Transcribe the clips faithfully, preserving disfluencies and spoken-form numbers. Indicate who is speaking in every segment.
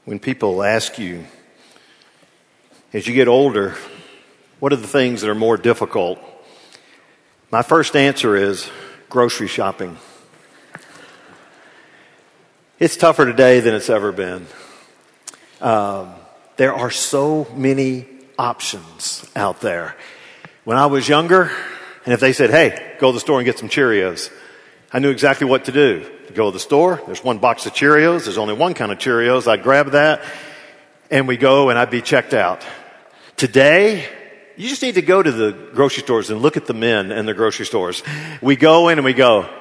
Speaker 1: When people ask you, as you get older, what are the things that are more difficult? My first answer is grocery shopping. It's tougher today than it's ever been. Um, there are so many options out there. When I was younger, and if they said, hey, go to the store and get some Cheerios, I knew exactly what to do. Go to the store, there's one box of Cheerios, there's only one kind of Cheerios, I'd grab that, and we go and I'd be checked out. Today, you just need to go to the grocery stores and look at the men in the grocery stores. We go in and we go,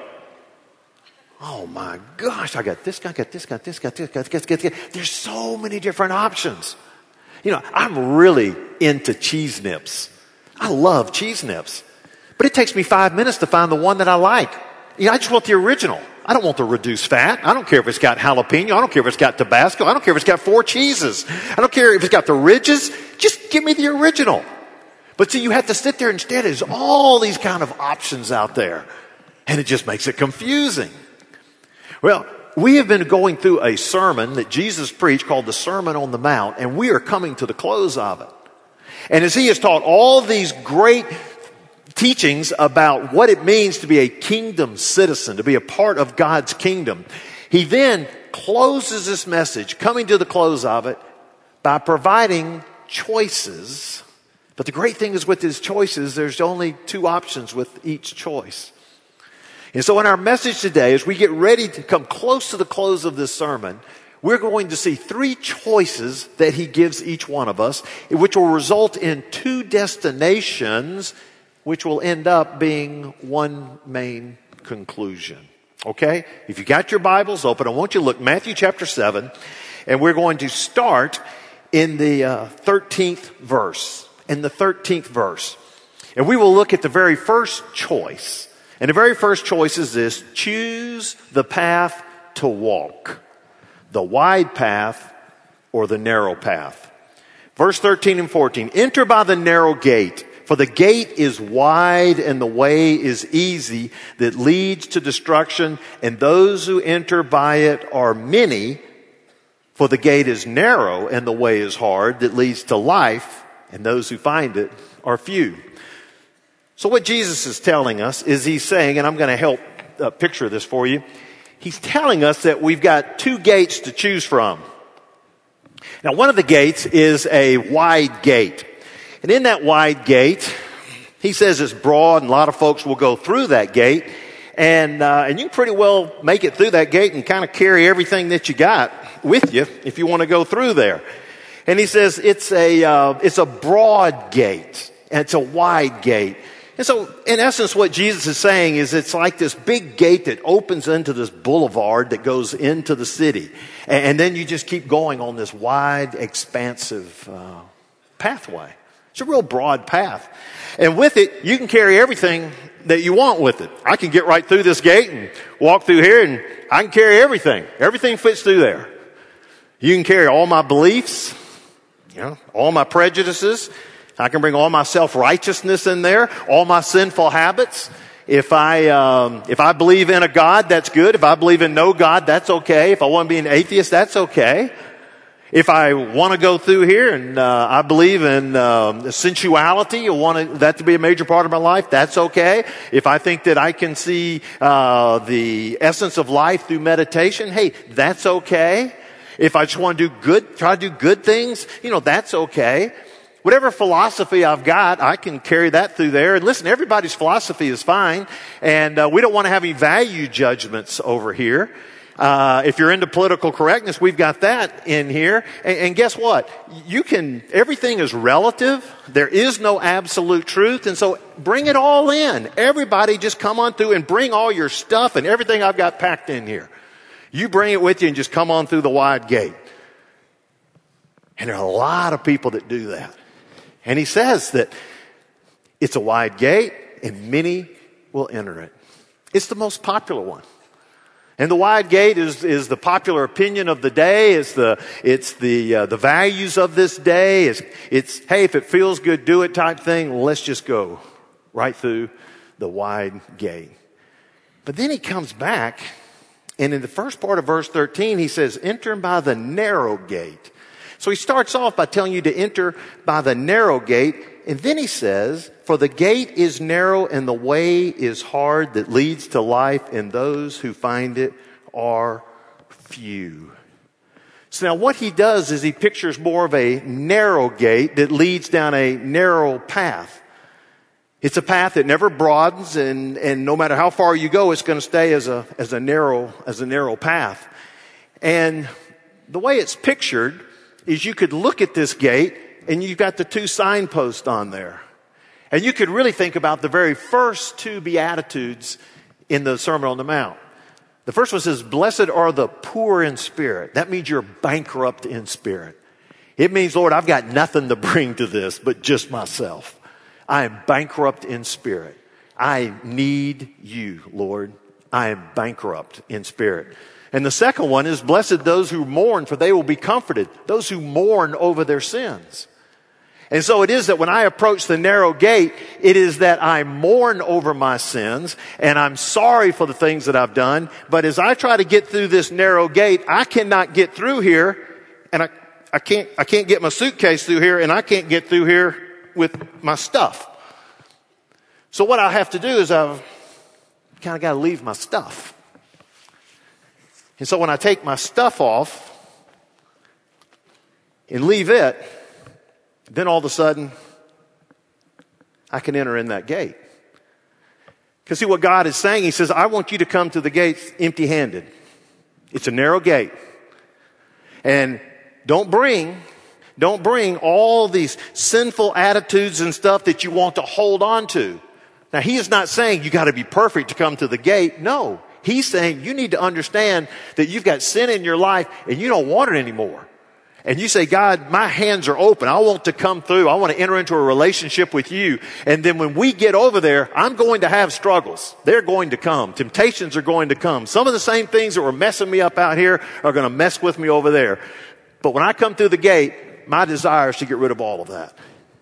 Speaker 1: oh my gosh, I got this, I got this, got this, got this, got this, got this. There's so many different options. You know, I'm really into cheese nips. I love cheese nips. But it takes me five minutes to find the one that I like. You know, I just want the original. I don't want the reduced fat. I don't care if it's got jalapeno. I don't care if it's got Tabasco. I don't care if it's got four cheeses. I don't care if it's got the ridges. Just give me the original. But see, you have to sit there instead. There's all these kind of options out there. And it just makes it confusing. Well, we have been going through a sermon that Jesus preached called the Sermon on the Mount. And we are coming to the close of it. And as he has taught all these great teachings about what it means to be a kingdom citizen, to be a part of God's kingdom, he then closes this message, coming to the close of it, by providing choices. But the great thing is with his choices, there's only two options with each choice. And so in our message today, as we get ready to come close to the close of this sermon, we're going to see three choices that he gives each one of us, which will result in two destinations, which will end up being one main conclusion. Okay? If you got your Bibles open, I want you to look Matthew chapter seven, and we're going to start in the uh, thirteenth verse. In the thirteenth verse. And we will look at the very first choice. And the very first choice is this: choose the path to walk. The wide path or the narrow path. Verse thirteen and fourteen. Enter by the narrow gate. For the gate is wide and the way is easy that leads to destruction, and those who enter by it are many. For the gate is narrow and the way is hard that leads to life, and those who find it are few. So what Jesus is telling us is he's saying, and I'm going to help uh, picture this for you. He's telling us that we've got two gates to choose from. Now, one of the gates is a wide gate. And in that wide gate, he says it's broad, and a lot of folks will go through that gate. And uh, and you can pretty well make it through that gate and kind of carry everything that you got with you if you want to go through there. And he says it's a uh, it's a broad gate, and it's a wide gate. And so, in essence, what Jesus is saying is it's like this big gate that opens into this boulevard that goes into the city. And, and then you just keep going on this wide, expansive uh, pathway. It's a real broad path. And with it, you can carry everything that you want with it. I can get right through this gate and walk through here, and I can carry everything. Everything fits through there. You can carry all my beliefs, you know, all my prejudices. I can bring all my self-righteousness in there, all my sinful habits. If I, um, if I believe in a God, that's good. If I believe in no God, that's okay. If I want to be an atheist, that's okay. If I want to go through here and uh, I believe in uh, sensuality, I want that to be a major part of my life, that's okay. If I think that I can see uh, the essence of life through meditation, hey, that's okay. If I just want to do good, try to do good things, you know, that's okay. Whatever philosophy I've got, I can carry that through there. And listen, everybody's philosophy is fine. And uh, we don't want to have any value judgments over here. Uh, if you're into political correctness, we've got that in here. And, and guess what? You can, everything is relative. There is no absolute truth. And so bring it all in. Everybody just come on through and bring all your stuff and everything I've got packed in here. You bring it with you and just come on through the wide gate. And there are a lot of people that do that. And he says that it's a wide gate and many will enter it. It's the most popular one. And the wide gate is, is the popular opinion of the day. It's the, it's the, uh, the values of this day. It's, it's, hey, if it feels good, do it type thing. Let's just go right through the wide gate. But then he comes back And in the first part of verse thirteen, he says, enter by the narrow gate. So he starts off by telling you to enter by the narrow gate. And then he says, for the gate is narrow and the way is hard that leads to life, and those who find it are few. So now what he does is he pictures more of a narrow gate that leads down a narrow path. It's a path that never broadens, and, and no matter how far you go, it's going to stay as a, as a narrow, as a narrow path. And the way it's pictured is you could look at this gate and you've got the two signposts on there. And you could really think about the very first two Beatitudes in the Sermon on the Mount. The first one says, blessed are the poor in spirit. That means you're bankrupt in spirit. It means, Lord, I've got nothing to bring to this but just myself. I am bankrupt in spirit. I need you, Lord. I am bankrupt in spirit. And the second one is, blessed those who mourn, for they will be comforted. Those who mourn over their sins. And so it is that when I approach the narrow gate, it is that I mourn over my sins and I'm sorry for the things that I've done. But as I try to get through this narrow gate, I cannot get through here, and I, I can't, I can't get my suitcase through here, and I can't get through here with my stuff. So what I have to do is I've kind of got to leave my stuff. And so when I take my stuff off and leave it, then all of a sudden, I can enter in that gate. Because see what God is saying, he says, I want you to come to the gates empty-handed. It's a narrow gate. And don't bring, don't bring all these sinful attitudes and stuff that you want to hold on to. Now, he is not saying you got to be perfect to come to the gate. No. He's saying you need to understand that you've got sin in your life and you don't want it anymore. And you say, God, my hands are open. I want to come through. I want to enter into a relationship with you. And then when we get over there, I'm going to have struggles. They're going to come. Temptations are going to come. Some of the same things that were messing me up out here are going to mess with me over there. But when I come through the gate, my desire is to get rid of all of that.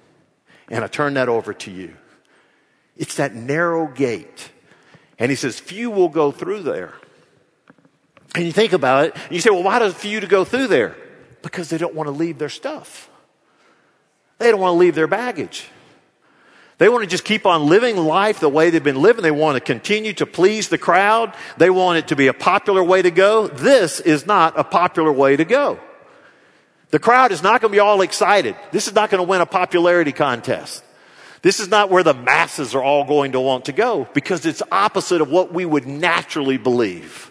Speaker 1: And I turn that over to you. It's that narrow gate. And he says, few will go through there. And you think about it, and you say, well, why does few to go through there? Because they don't want to leave their stuff. They don't want to leave their baggage. They want to just keep on living life the way they've been living. They want to continue to please the crowd. They want it to be a popular way to go. This is not a popular way to go. The crowd is not going to be all excited. This is not going to win a popularity contest. This is not where the masses are all going to want to go, because it's opposite of what we would naturally believe.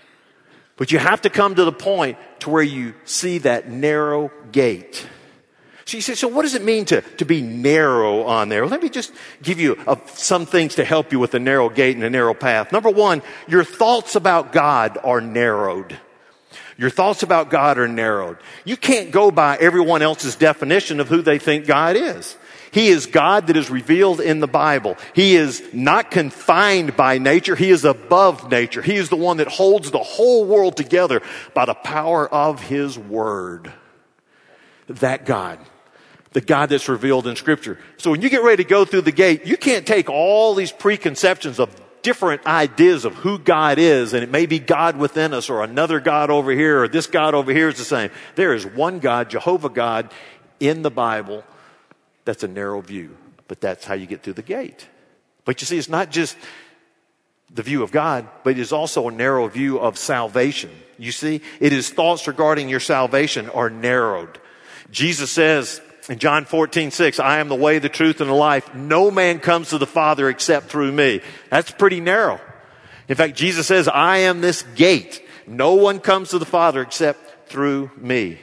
Speaker 1: But you have to come to the point to where you see that narrow gate. So you say, so what does it mean to, to be narrow on there? Well, let me just give you a, some things to help you with the narrow gate and the narrow path. Number one, your thoughts about God are narrowed. Your thoughts about God are narrowed. You can't go by everyone else's definition of who they think God is. He is God that is revealed in the Bible. He is not confined by nature. He is above nature. He is the one that holds the whole world together by the power of His Word. That God. The God that's revealed in Scripture. So when you get ready to go through the gate, you can't take all these preconceptions of different ideas of who God is, and it may be God within us or another God over here or this God over here is the same. There is one God, Jehovah God, in the Bible. That's a narrow view, but that's how you get through the gate. But you see, it's not just the view of God, but it is also a narrow view of salvation. You see, it is thoughts regarding your salvation are narrowed. Jesus says in John fourteen six, I am the way, the truth, and the life. No man comes to the Father except through me. That's pretty narrow. In fact, Jesus says, I am this gate. No one comes to the Father except through me.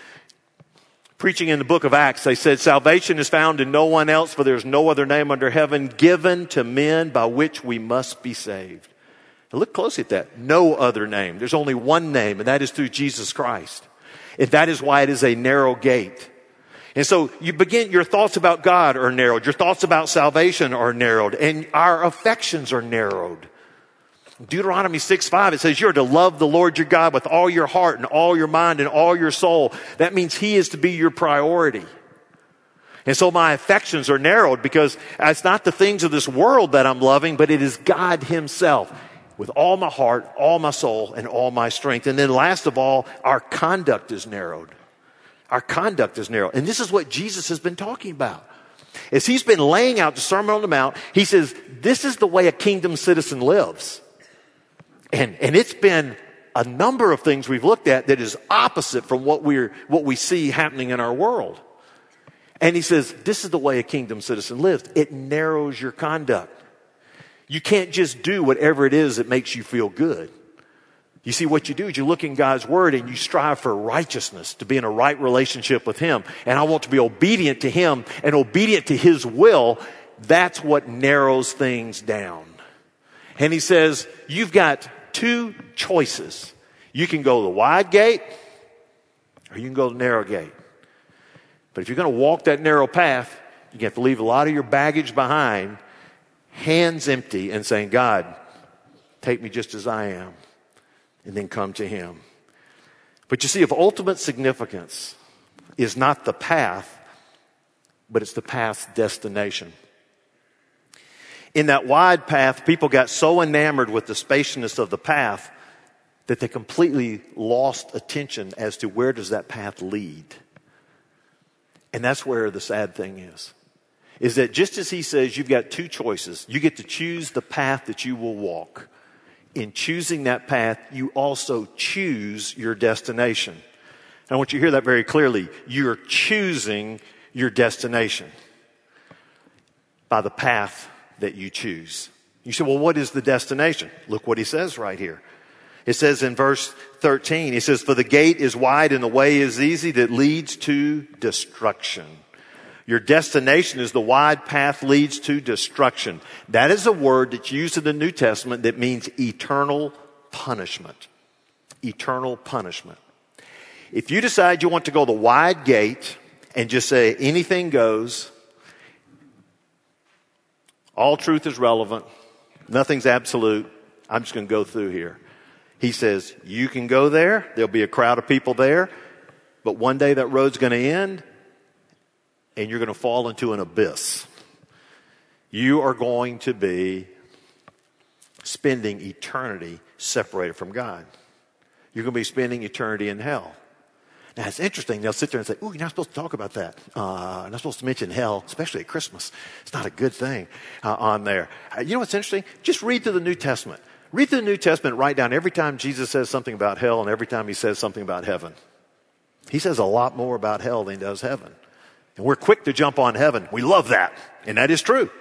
Speaker 1: Preaching in the book of Acts, they said, salvation is found in no one else, for there's no other name under heaven given to men by which we must be saved. Now look closely at that. No other name. There's only one name, and that is through Jesus Christ. And that is why it is a narrow gate. And so you begin, your thoughts about God are narrowed. Your thoughts about salvation are narrowed. And our affections are narrowed. Deuteronomy six five, it says you're to love the Lord your God with all your heart and all your mind and all your soul. That means He is to be your priority. And so my affections are narrowed because it's not the things of this world that I'm loving, but it is God Himself. with all my heart, all my soul, and all my strength. And then last of all, our conduct is narrowed. Our conduct is narrowed. And this is what Jesus has been talking about. As he's been laying out the Sermon on the Mount, he says, this is the way a kingdom citizen lives. And, and it's been a number of things we've looked at that is opposite from what we're, what we see happening in our world. And he says, this is the way a kingdom citizen lives. It narrows your conduct. You can't just do whatever it is that makes you feel good. You see, what you do is you look in God's word and you strive for righteousness, to be in a right relationship with him. And I want to be obedient to him and obedient to his will. That's what narrows things down. And he says, you've got two choices. You can go the wide gate or you can go the narrow gate. But if you're going to walk that narrow path, you have to leave a lot of your baggage behind, hands empty, and saying, God, take me just as I am, and then come to him. But you see, of ultimate significance is not the path, but it's the path's destination. In that wide path, people got so enamored with the spaciousness of the path that they completely lost attention as to where does that path lead. And that's where the sad thing is. Is that just as he says you've got two choices, you get to choose the path that you will walk. In choosing that path, you also choose your destination. And I want you to hear that very clearly. You're choosing your destination by the path that you choose. You say, well, what is the destination? Look what he says right here. It says in verse thirteen, he says, for the gate is wide and the way is easy that leads to destruction. Your destination is the wide path leads to destruction. That is a word that's used in the New Testament that means eternal punishment. Eternal punishment. If you decide you want to go the wide gate and just say anything goes, all truth is relevant, nothing's absolute, I'm just going to go through here. He says, you can go there, there'll be a crowd of people there, but one day that road's going to end and you're going to fall into an abyss. You are going to be spending eternity separated from God. You're going to be spending eternity in hell. Now, it's interesting. They'll sit there and say, ooh, you're not supposed to talk about that. Uh, you're not supposed to mention hell, especially at Christmas. It's not a good thing uh, on there. Uh, you know what's interesting? Just read through the New Testament. Read through the New Testament, write down every time Jesus says something about hell and every time he says something about heaven. He says a lot more about hell than he does heaven. And we're quick to jump on heaven. We love that. And that is true.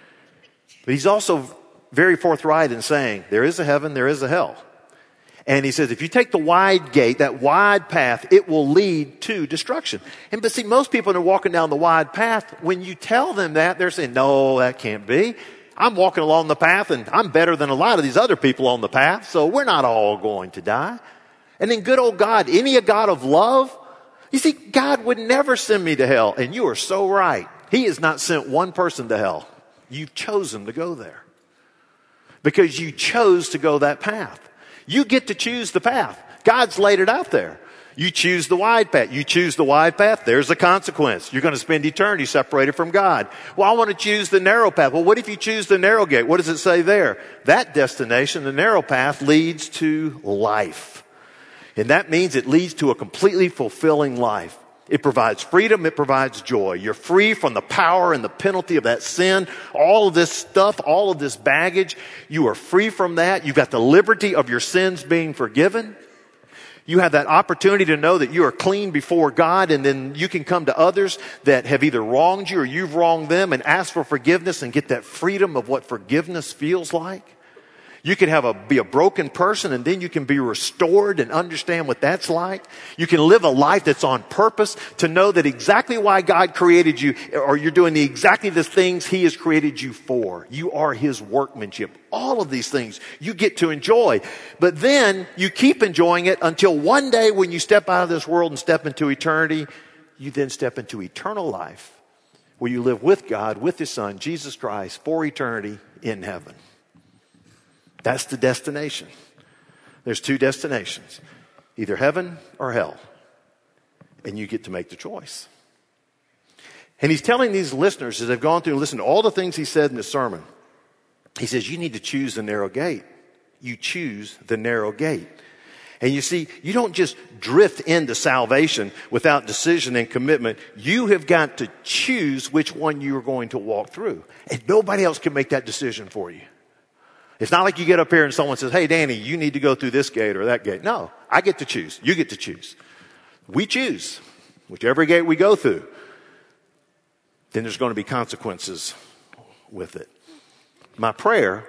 Speaker 1: But he's also very forthright in saying there is a heaven, there is a hell. And he says, if you take the wide gate, that wide path, it will lead to destruction. And but see, most people that are walking down the wide path, when you tell them that, they're saying, no, that can't be. I'm walking along the path and I'm better than a lot of these other people on the path, so we're not all going to die. And then good old God, isn't he a God of love? You see, God would never send me to hell, and you are so right. He has not sent one person to hell. You've chosen to go there because you chose to go that path. You get to choose the path. God's laid it out there. You choose the wide path. You choose the wide path. There's the consequence. You're going to spend eternity separated from God. Well, I want to choose the narrow path. Well, what if you choose the narrow gate? What does it say there? That destination, the narrow path, leads to life. And that means it leads to a completely fulfilling life. It provides freedom. It provides joy. You're free from the power and the penalty of that sin. All of this stuff, all of this baggage, you are free from that. You've got the liberty of your sins being forgiven. You have that opportunity to know that you are clean before God, and then you can come to others that have either wronged you or you've wronged them and ask for forgiveness and get that freedom of what forgiveness feels like. You can have a, be a broken person, and then you can be restored and understand what that's like. You can live a life that's on purpose to know that exactly why God created you, or you're doing the exactly the things he has created you for. You are his workmanship. All of these things you get to enjoy. But then you keep enjoying it until one day when you step out of this world and step into eternity, you then step into eternal life where you live with God, with his son, Jesus Christ, for eternity in heaven. That's the destination. There's two destinations, either heaven or hell. And you get to make the choice. And he's telling these listeners, as they've gone through and listened to all the things he said in the sermon, he says, you need to choose the narrow gate. you choose the narrow gate. And you see, you don't just drift into salvation without decision and commitment. You have got to choose which one you are going to walk through. And nobody else can make that decision for you. It's not like you get up here and someone says, hey, Danny, you need to go through this gate or that gate. No, I get to choose. You get to choose. We choose whichever gate we go through. Then there's going to be consequences with it. My prayer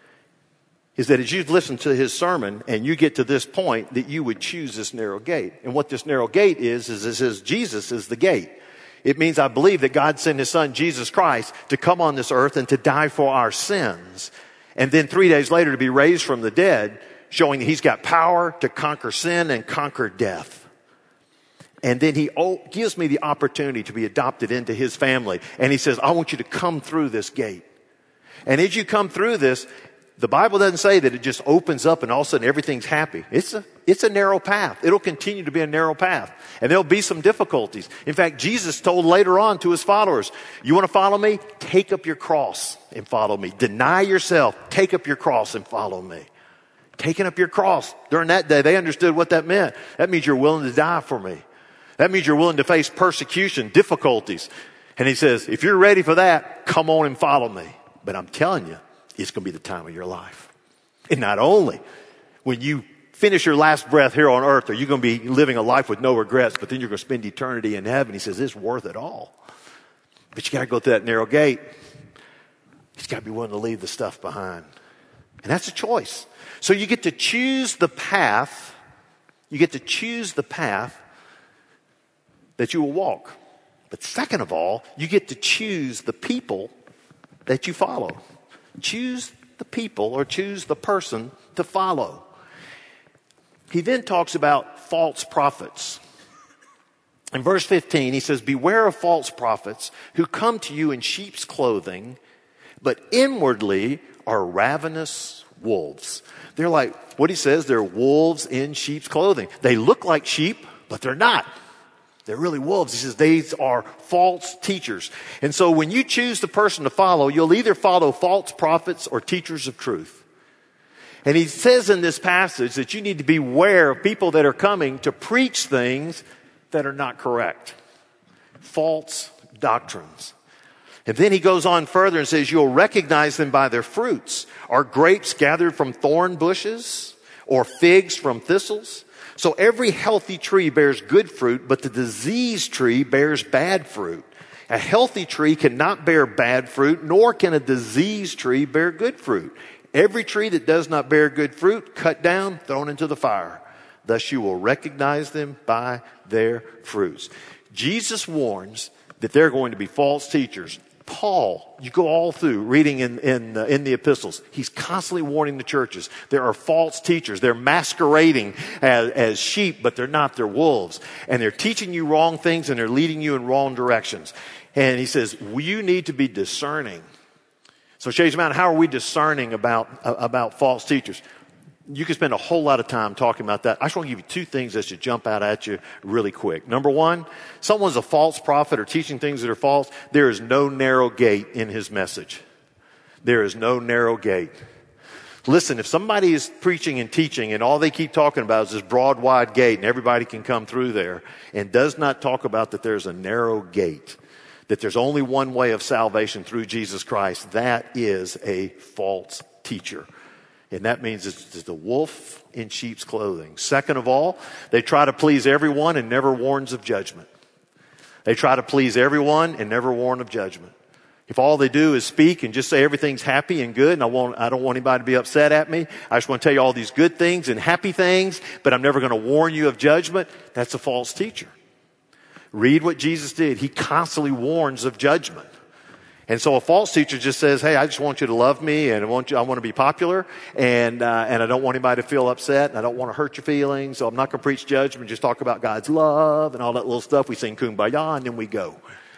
Speaker 1: is that as you've listened to his sermon and you get to this point, that you would choose this narrow gate. And what this narrow gate is, is it says Jesus is the gate. It means I believe that God sent his son, Jesus Christ, to come on this earth and to die for our sins. And then three days later to be raised from the dead, showing that he's got power to conquer sin and conquer death. And then he gives me the opportunity to be adopted into his family. And he says, I want you to come through this gate. And as you come through this, the Bible doesn't say that it just opens up and all of a sudden everything's happy. It's a, it's a narrow path. It'll continue to be a narrow path. And there'll be some difficulties. In fact, Jesus told later on to his followers, you want to follow me? Take up your cross and follow me. Deny yourself. Take up your cross and follow me. Taking up your cross. During that day, they understood what that meant. That means you're willing to die for me. That means you're willing to face persecution, difficulties. And he says, if you're ready for that, come on and follow me. But I'm telling you, it's going to be the time of your life. And not only when you finish your last breath here on earth, are you going to be living a life with no regrets, but then you're going to spend eternity in heaven. He says, it's worth it all. But you got to go through that narrow gate. You've got to be willing to leave the stuff behind. And that's a choice. So you get to choose the path. You get to choose the path that you will walk. But second of all, you get to choose the people that you follow. Choose the people or choose the person to follow. He then talks about false prophets. In verse fifteen, he says, beware of false prophets who come to you in sheep's clothing, but inwardly are ravenous wolves. They're like, what he says, they're wolves in sheep's clothing. They look like sheep, but they're not. They're really wolves. He says these are false teachers. And so when you choose the person to follow, you'll either follow false prophets or teachers of truth. And he says in this passage that you need to beware of people that are coming to preach things that are not correct. False doctrines. And then he goes on further and says, you'll recognize them by their fruits. Are grapes gathered from thorn bushes or figs from thistles? So every healthy tree bears good fruit, but the diseased tree bears bad fruit. A healthy tree cannot bear bad fruit, nor can a diseased tree bear good fruit. Every tree that does not bear good fruit, cut down, thrown into the fire. Thus you will recognize them by their fruits. Jesus warns that there are going to be false teachers. Paul, you go all through reading in, in, uh, in the epistles. He's constantly warning the churches. There are false teachers. They're masquerading as, as sheep, but they're not. They're wolves. And they're teaching you wrong things and they're leading you in wrong directions. And he says, you need to be discerning. So Shades Mountain, how are we discerning about, uh, about false teachers? You can spend a whole lot of time talking about that. I just want to give you two things that should jump out at you really quick. Number one, someone's a false prophet or teaching things that are false. There is no narrow gate in his message. There is no narrow gate. Listen, if somebody is preaching and teaching and all they keep talking about is this broad, wide gate and everybody can come through there and does not talk about that there's a narrow gate, that there's only one way of salvation through Jesus Christ, that is a false teacher. And that means it's the wolf in sheep's clothing. Second of all, they try to please everyone and never warns of judgment. They try to please everyone and never warn of judgment. If all they do is speak and just say everything's happy and good, and I want, I don't want anybody to be upset at me, I just want to tell you all these good things and happy things, but I'm never going to warn you of judgment, that's a false teacher. Read what Jesus did. He constantly warns of judgment. And so a false teacher just says, hey, I just want you to love me and I want you, I want to be popular and, uh, and I don't want anybody to feel upset and I don't want to hurt your feelings. So I'm not going to preach judgment, just talk about God's love and all that little stuff. We sing Kumbaya and then we go.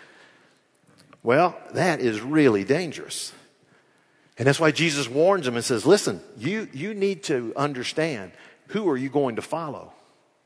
Speaker 1: Well, that is really dangerous. And that's why Jesus warns them and says, listen, you, you need to understand, who are you going to follow?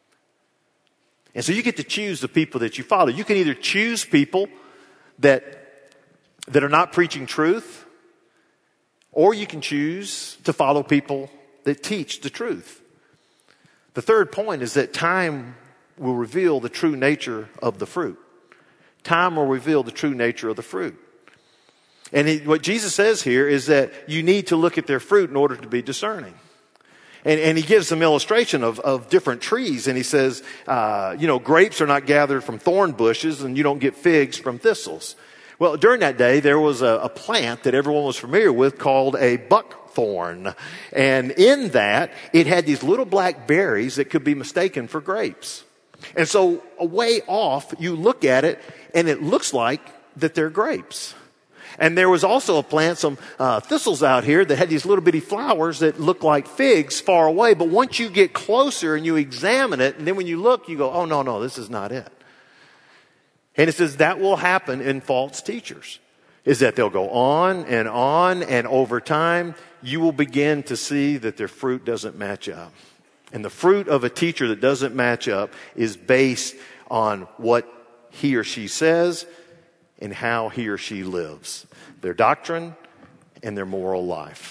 Speaker 1: And so you get to choose the people that you follow. You can either choose people that that are not preaching truth, or you can choose to follow people that teach the truth. The third point is that time will reveal the true nature of the fruit. Time will reveal the true nature of the fruit. And he, what Jesus says here is that you need to look at their fruit in order to be discerning. And, and he gives some illustration of, of different trees. And he says, uh, you know, grapes are not gathered from thorn bushes, and you don't get figs from thistles. Well, during that day, there was a, a plant that everyone was familiar with called a buckthorn. And in that, it had these little black berries that could be mistaken for grapes. And so, way off, you look at it, and it looks like that they're grapes. And there was also a plant, some uh, thistles out here that had these little bitty flowers that looked like figs far away. But once you get closer and you examine it, and then when you look, you go, oh, no, no, this is not it. And it says that will happen in false teachers, is that they'll go on and on, and over time, you will begin to see that their fruit doesn't match up. And the fruit of a teacher that doesn't match up is based on what he or she says and how he or she lives, their doctrine and their moral life.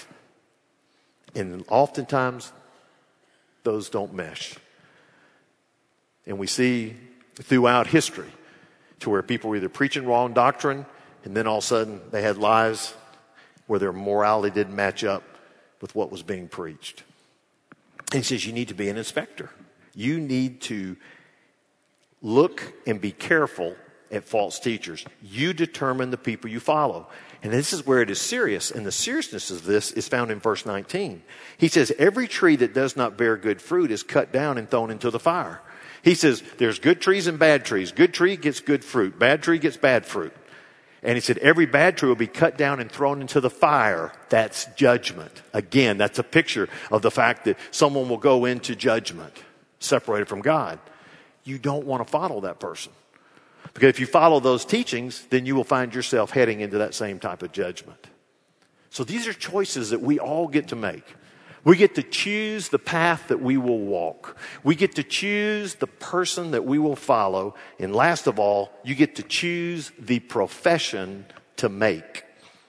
Speaker 1: And oftentimes, those don't mesh. And we see throughout history to where people were either preaching wrong doctrine, and then all of a sudden they had lives where their morality didn't match up with what was being preached. And he says you need to be an inspector. You need to look and be careful at false teachers. You determine the people you follow. And this is where it is serious. And the seriousness of this is found in verse nineteen. He says, every tree that does not bear good fruit is cut down and thrown into the fire. He says, there's good trees and bad trees. Good tree gets good fruit. Bad tree gets bad fruit. And he said, every bad tree will be cut down and thrown into the fire. That's judgment. Again, that's a picture of the fact that someone will go into judgment, separated from God. You don't want to follow that person. Because if you follow those teachings, then you will find yourself heading into that same type of judgment. So these are choices that we all get to make. We get to choose the path that we will walk. We get to choose the person that we will follow. And last of all, you get to choose the profession to make.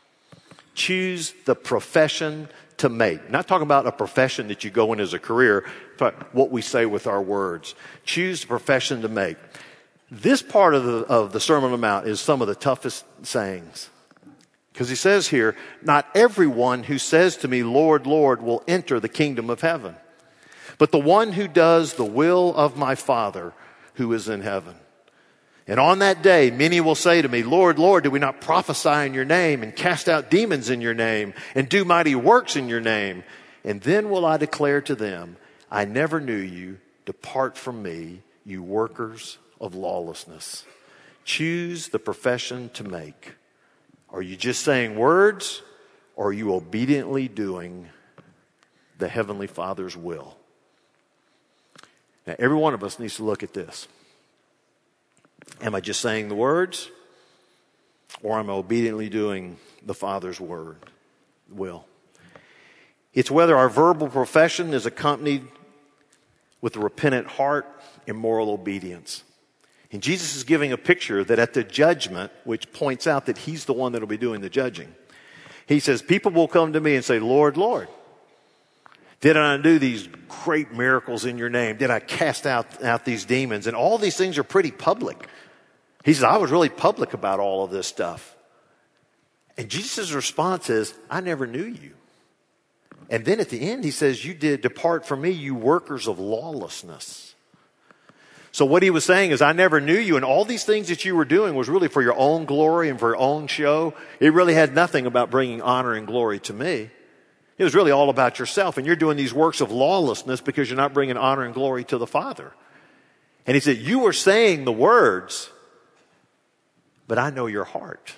Speaker 1: Choose the profession to make. Not talking about a profession that you go in as a career, but what we say with our words. Choose the profession to make. This part of the, of the Sermon on the Mount is some of the toughest sayings. Because he says here, not everyone who says to me, Lord, Lord, will enter the kingdom of heaven, but the one who does the will of my Father who is in heaven. And on that day, many will say to me, Lord, Lord, did we not prophesy in your name and cast out demons in your name and do mighty works in your name? And then will I declare to them, I never knew you. Depart from me, you workers of lawlessness. Choose the profession to make. Are you just saying words, or are you obediently doing the Heavenly Father's will? Now, every one of us needs to look at this. Am I just saying the words, or am I obediently doing the Father's word, will? It's whether our verbal profession is accompanied with a repentant heart and moral obedience. And Jesus is giving a picture that at the judgment, which points out that he's the one that will be doing the judging. He says, people will come to me and say, Lord, Lord, did I do these great miracles in your name? Did I cast out, out these demons? And all these things are pretty public. He says, I was really public about all of this stuff. And Jesus' response is, I never knew you. And then at the end, he says, you did depart from me, you workers of lawlessness. So what he was saying is, I never knew you, and all these things that you were doing was really for your own glory and for your own show. It really had nothing about bringing honor and glory to me. It was really all about yourself, and you're doing these works of lawlessness because you're not bringing honor and glory to the Father. And he said, you were saying the words, but I know your heart.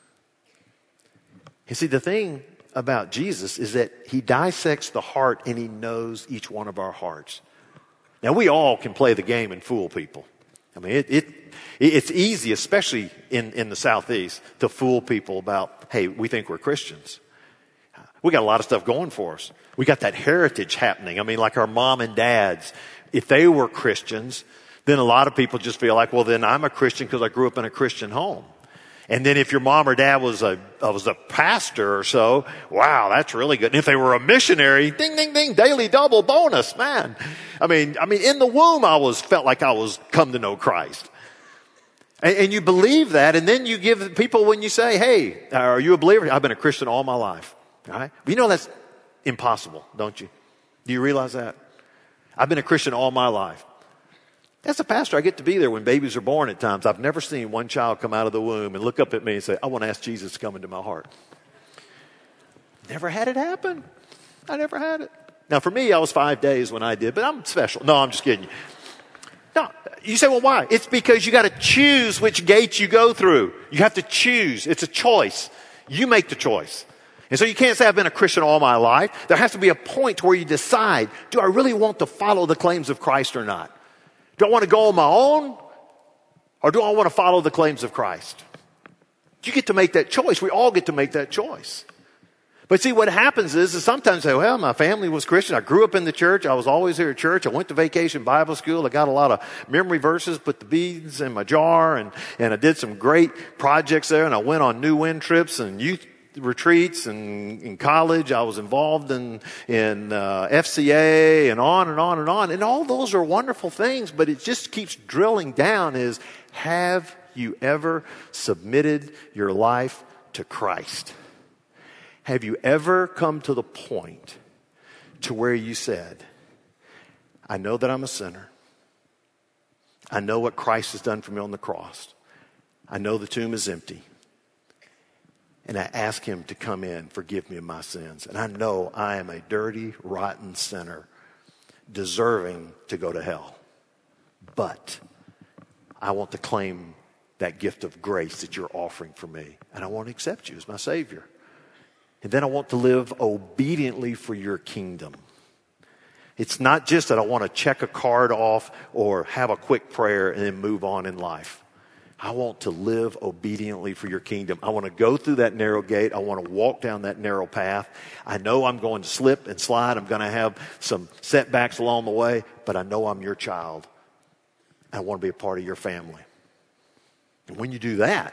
Speaker 1: You see, the thing about Jesus is that he dissects the heart and he knows each one of our hearts. Now, we all can play the game and fool people. I mean, it, it it's easy, especially in, in the Southeast, to fool people about, hey, we think we're Christians. We got a lot of stuff going for us. We got that heritage happening. I mean, like our mom and dads, if they were Christians, then a lot of people just feel like, well, then I'm a Christian because I grew up in a Christian home. And then if your mom or dad was a, was a pastor or so, wow, that's really good. And if they were a missionary, ding, ding, ding, daily double bonus, man. I mean, I mean, in the womb, I was, felt like I was come to know Christ. And, and you believe that. And then you give people when you say, hey, are you a believer? I've been a Christian all my life. All right. You know, that's impossible, don't you? Do you realize that? I've been a Christian all my life. As a pastor, I get to be there when babies are born at times. I've never seen one child come out of the womb and look up at me and say, I want to ask Jesus to come into my heart. Never had it happen. I never had it. Now, for me, I was five days when I did, but I'm special. No, I'm just kidding you. No, you say, well, why? It's because you got to choose which gate you go through. You have to choose. It's a choice. You make the choice. And so you can't say I've been a Christian all my life. There has to be a point where you decide, do I really want to follow the claims of Christ or not? Do I want to go on my own? Or do I want to follow the claims of Christ? You get to make that choice. We all get to make that choice. But see, what happens is, is sometimes I say, well, my family was Christian. I grew up in the church. I was always here at church. I went to Vacation Bible School. I got a lot of memory verses, put the beads in my jar, and, and I did some great projects there. And I went on new win trips and youth retreats, and in college I was involved in in uh, F C A and on and on and on, and all those are wonderful things, but it just keeps drilling down is, have you ever submitted your life to Christ? Have you ever come to the point to where you said, I know that I'm a sinner. I know what Christ has done for me on the cross. I know the tomb is empty. And I ask him to come in, forgive me of my sins. And I know I am a dirty, rotten sinner, deserving to go to hell. But I want to claim that gift of grace that you're offering for me. And I want to accept you as my Savior. And then I want to live obediently for your kingdom. It's not just that I want to check a card off or have a quick prayer and then move on in life. I want to live obediently for your kingdom. I want to go through that narrow gate. I want to walk down that narrow path. I know I'm going to slip and slide. I'm going to have some setbacks along the way, but I know I'm your child. I want to be a part of your family. And when you do that,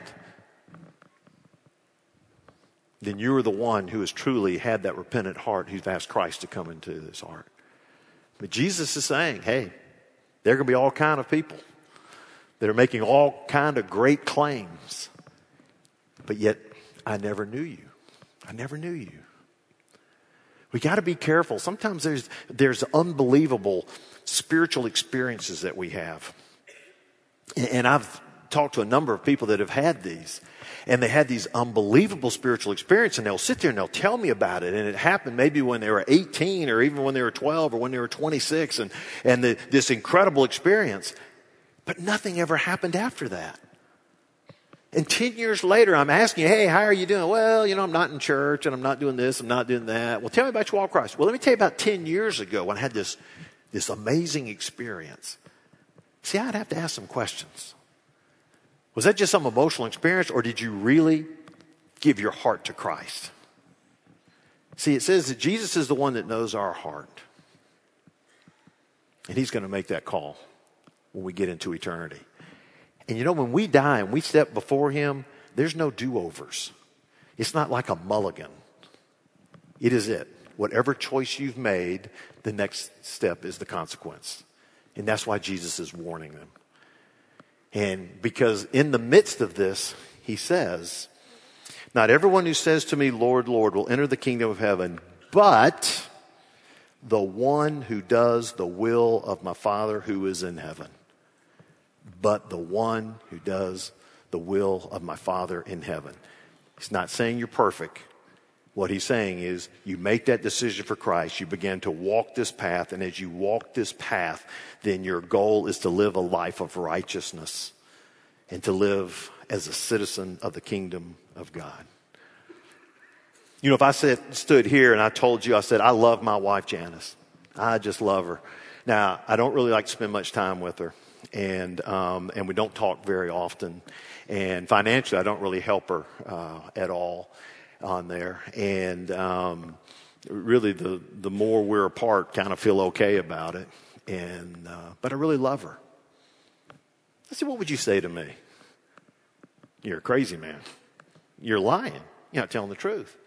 Speaker 1: then you're the one who has truly had that repentant heart, who's asked Christ to come into his heart. But Jesus is saying, hey, there are going to be all kind of people that are making all kind of great claims. But yet, I never knew you. I never knew you. We got to be careful. Sometimes there's, there's unbelievable spiritual experiences that we have. And I've talked to a number of people that have had these. And they had these unbelievable spiritual experiences, and they'll sit there and they'll tell me about it. And it happened maybe when they were eighteen, or even when they were twelve, or when they were twenty-six, and, and the, this incredible experience. But nothing ever happened after that. And ten years later, I'm asking you, hey, how are you doing? Well, you know, I'm not in church, and I'm not doing this, I'm not doing that. Well, tell me about your walk with Christ. Well, let me tell you about ten years ago when I had this, this amazing experience. See, I'd have to ask some questions. Was that just some emotional experience, or did you really give your heart to Christ? See, it says that Jesus is the one that knows our heart. And he's going to make that call when we get into eternity. And you know, when we die and we step before him, there's no do-overs. It's not like a mulligan. It is it. Whatever choice you've made, the next step is the consequence. And that's why Jesus is warning them. And because in the midst of this, he says, not everyone who says to me, Lord, Lord, will enter the kingdom of heaven, but the one who does the will of my Father who is in heaven. But the one who does the will of my Father in heaven. He's not saying you're perfect. What he's saying is you make that decision for Christ. You begin to walk this path. And as you walk this path, then your goal is to live a life of righteousness and to live as a citizen of the kingdom of God. You know, if I said, stood here and I told you, I said, I love my wife, Janice. I just love her. Now, I don't really like to spend much time with her. And, um, and we don't talk very often. And financially, I don't really help her uh, at all on there. And um, really, the, the more we're apart, kind of feel okay about it. And uh, but I really love her. I said, what would you say to me? you're a crazy man. You're lying. You're not telling the truth.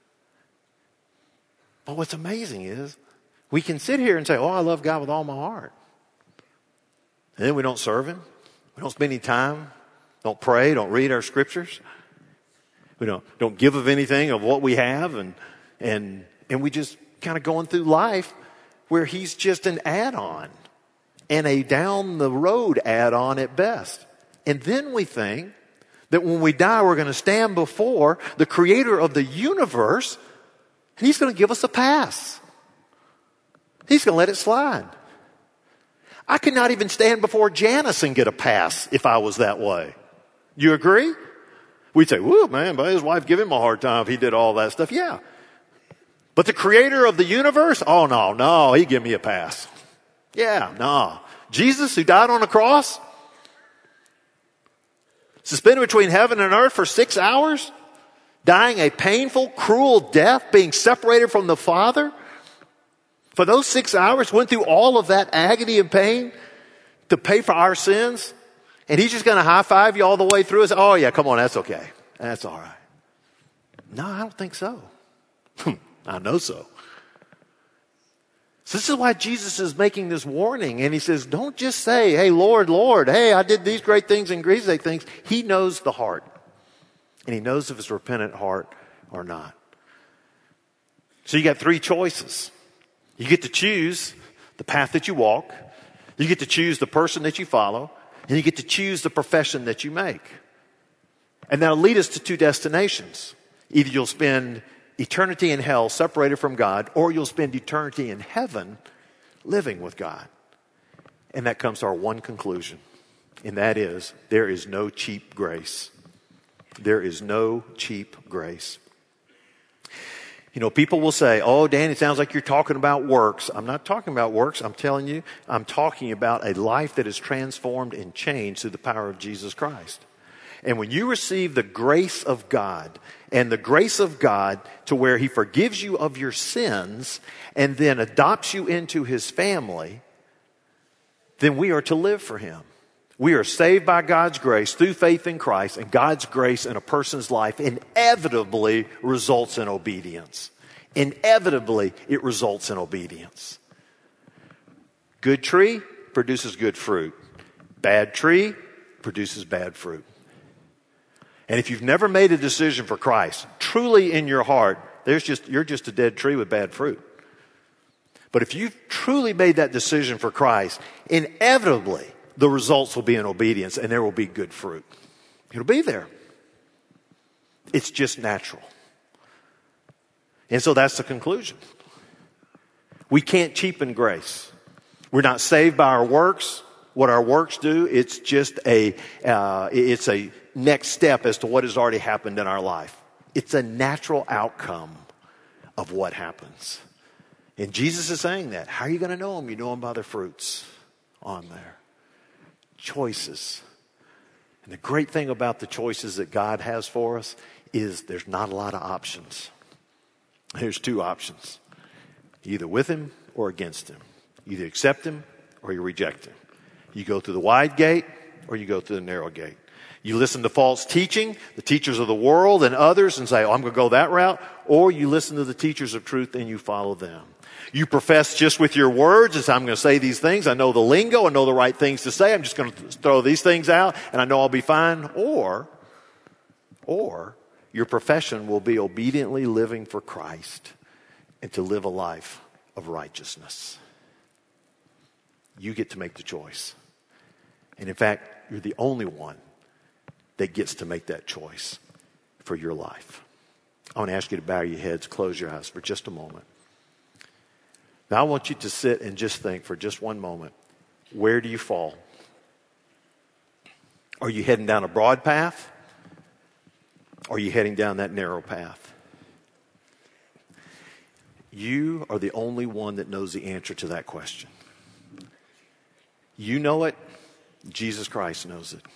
Speaker 1: But what's amazing is we can sit here and say, oh, I love God with all my heart. And then we don't serve him. We don't spend any time. Don't pray. Don't read our scriptures. We don't, don't give of anything of what we have. And, and, and we just kind of going through life where he's just an add-on and a down the road add-on at best. And then we think that when we die, we're going to stand before the creator of the universe and he's going to give us a pass. He's going to let it slide. I could not even stand before Janice and get a pass if I was that way. You agree? We'd say, whoa, man, but his wife give him a hard time if he did all that stuff. Yeah. But the creator of the universe? Oh, no, no, he'd give me a pass. Yeah, no. Jesus who died on the cross? Suspended between heaven and earth for six hours? Dying a painful, cruel death, being separated from the Father? For those six hours, went through all of that agony and pain to pay for our sins? And he's just going to high five you all the way through and say, oh yeah, come on, that's okay. That's all right. No, I don't think so. I know so. So this is why Jesus is making this warning. And he says, don't just say, hey, Lord, Lord, hey, I did these great things and these great things. He knows the heart. And he knows if it's a repentant heart or not. So you got three choices. You get to choose the path that you walk. You get to choose the person that you follow. And you get to choose the profession that you make. And that'll lead us to two destinations. Either you'll spend eternity in hell separated from God, or you'll spend eternity in heaven living with God. And that comes to our one conclusion. And that is, there is no cheap grace. There is no cheap grace. You know, people will say, oh, Dan, it sounds like you're talking about works. I'm not talking about works. I'm telling you, I'm talking about a life that is transformed and changed through the power of Jesus Christ. And when you receive the grace of God, and the grace of God to where he forgives you of your sins and then adopts you into his family, then we are to live for him. We are saved by God's grace through faith in Christ, and God's grace in a person's life inevitably results in obedience. Inevitably, it results in obedience. Good tree produces good fruit. Bad tree produces bad fruit. And if you've never made a decision for Christ, truly in your heart, there's just, you're just a dead tree with bad fruit. But if you've truly made that decision for Christ, inevitably, the results will be in obedience and there will be good fruit. It'll be there. It's just natural. And so that's the conclusion. We can't cheapen grace. We're not saved by our works. What our works do, it's just a, uh, it's a next step as to what has already happened in our life. It's a natural outcome of what happens. And Jesus is saying that. How are you going to know them? You know them by their fruits on there. Choices. And the great thing about the choices that God has for us is there's not a lot of options. There's two options. Either with him or against him. You either accept him or you reject him. You go through the wide gate or you go through the narrow gate. You listen to false teaching, the teachers of the world and others, and say, oh, I'm going to go that route. Or you listen to the teachers of truth and you follow them. You profess just with your words and say, I'm going to say these things. I know the lingo. I know the right things to say. I'm just going to throw these things out and I know I'll be fine. Or, or your profession will be obediently living for Christ and to live a life of righteousness. You get to make the choice. And in fact, you're the only one that gets to make that choice for your life. I want to ask you to bow your heads, close your eyes for just a moment. Now I want you to sit and just think for just one moment. Where do you fall? Are you heading down a broad path? Or are you heading down that narrow path? You are the only one that knows the answer to that question. You know it. Jesus Christ knows it.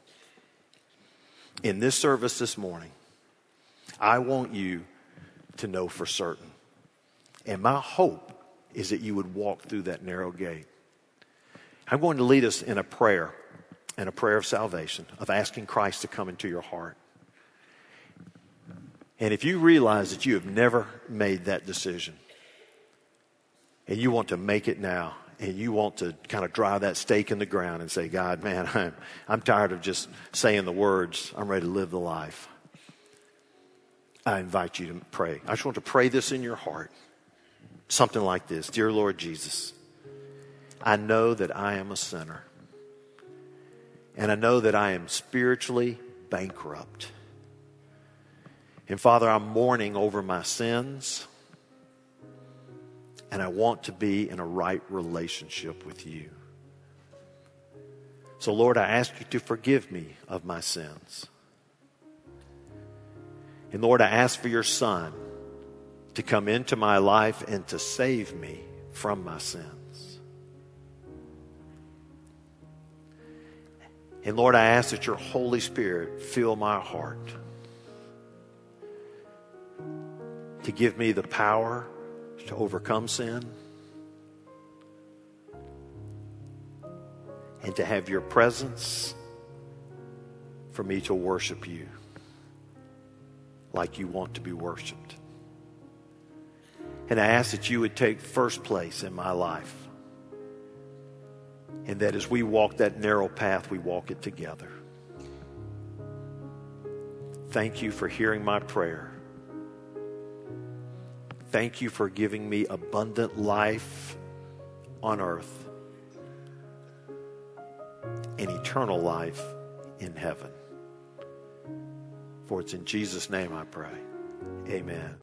Speaker 1: In this service this morning, I want you to know for certain. And my hope is that you would walk through that narrow gate. I'm going to lead us in a prayer. and a prayer of salvation, of asking Christ to come into your heart. And if you realize that you have never made that decision, and you want to make it now, and you want to kind of drive that stake in the ground and say, God, man, I'm, I'm tired of just saying the words. I'm ready to live the life. I invite you to pray. I just want to pray this in your heart. Something like this. Dear Lord Jesus, I know that I am a sinner. And I know that I am spiritually bankrupt. And Father, I'm mourning over my sins. And I want to be in a right relationship with you. So Lord, I ask you to forgive me of my sins. And Lord, I ask for your Son to come into my life and to save me from my sins. And Lord, I ask that your Holy Spirit fill my heart to give me the power to overcome sin and to have your presence for me to worship you like you want to be worshiped. And I ask that you would take first place in my life. And that as we walk that narrow path, we walk it together. Thank you for hearing my prayer. Thank you for giving me abundant life on earth and eternal life in heaven. For it's in Jesus' name I pray. Amen.